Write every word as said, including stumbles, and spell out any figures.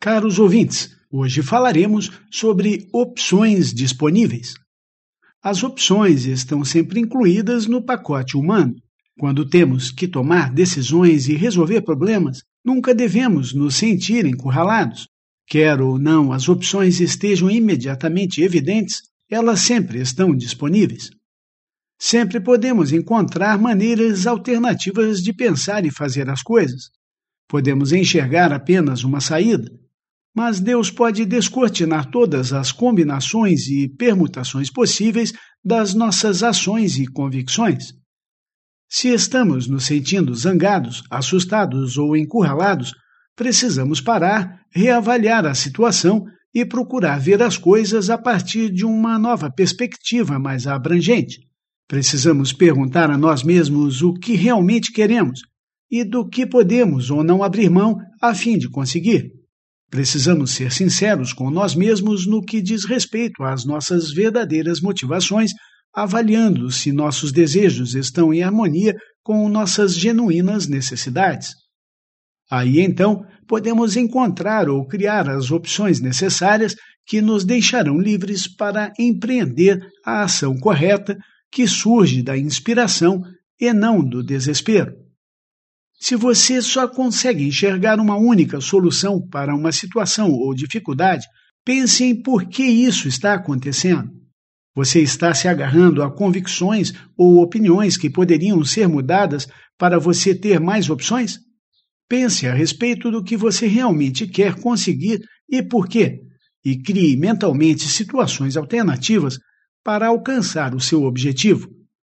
Caros ouvintes, hoje falaremos sobre opções disponíveis. As opções estão sempre incluídas no pacote humano. Quando temos que tomar decisões e resolver problemas, nunca devemos nos sentir encurralados. Quer ou não as opções estejam imediatamente evidentes, elas sempre estão disponíveis. Sempre podemos encontrar maneiras alternativas de pensar e fazer as coisas. Podemos enxergar apenas uma saída, mas Deus pode descortinar todas as combinações e permutações possíveis das nossas ações e convicções. Se estamos nos sentindo zangados, assustados ou encurralados, precisamos parar, reavaliar a situação e procurar ver as coisas a partir de uma nova perspectiva mais abrangente. Precisamos perguntar a nós mesmos o que realmente queremos e do que podemos ou não abrir mão a fim de conseguir. Precisamos ser sinceros com nós mesmos no que diz respeito às nossas verdadeiras motivações, avaliando se nossos desejos estão em harmonia com nossas genuínas necessidades. Aí então podemos encontrar ou criar as opções necessárias que nos deixarão livres para empreender a ação correta que surge da inspiração e não do desespero. Se você só consegue enxergar uma única solução para uma situação ou dificuldade, pense em por que isso está acontecendo. Você está se agarrando a convicções ou opiniões que poderiam ser mudadas para você ter mais opções? Pense a respeito do que você realmente quer conseguir e por quê, e crie mentalmente situações alternativas para alcançar o seu objetivo.